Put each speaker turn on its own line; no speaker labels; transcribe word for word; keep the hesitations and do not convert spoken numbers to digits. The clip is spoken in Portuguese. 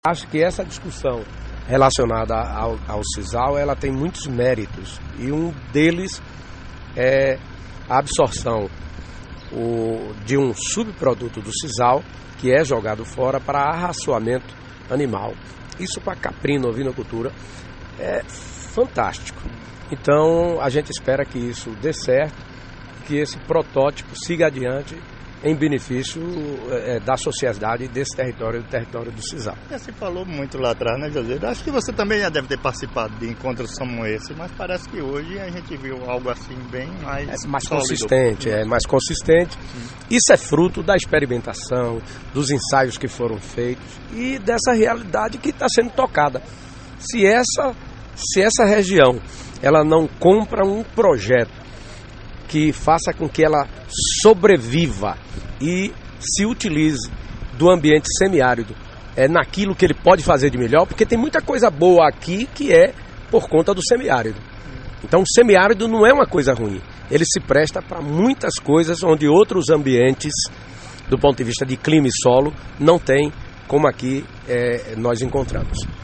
Acho que essa discussão relacionada ao, ao sisal, ela tem muitos méritos, e um deles é a absorção o, de um subproduto do sisal que é jogado fora para arraçoamento animal. Isso para caprino, ovinocultura, é fantástico. Então a gente espera que isso dê certo, que esse protótipo siga adiante em benefício é, da sociedade desse território, do território do sisal.
Você falou muito lá atrás, né, José? Acho que você também já deve ter participado de encontros como esse, mas parece que hoje a gente viu algo assim bem mais
é mais
sólido.
consistente, é mais consistente. Hum. Isso é fruto da experimentação, dos ensaios que foram feitos e dessa realidade que está sendo tocada. Se essa, se essa região ela não compra um projeto que faça com que ela sobreviva e se utilize do ambiente semiárido é, naquilo que ele pode fazer de melhor, porque tem muita coisa boa aqui que é por conta do semiárido. Então o semiárido não é uma coisa ruim, ele se presta para muitas coisas onde outros ambientes, do ponto de vista de clima e solo, não tem como aqui é, nós encontramos.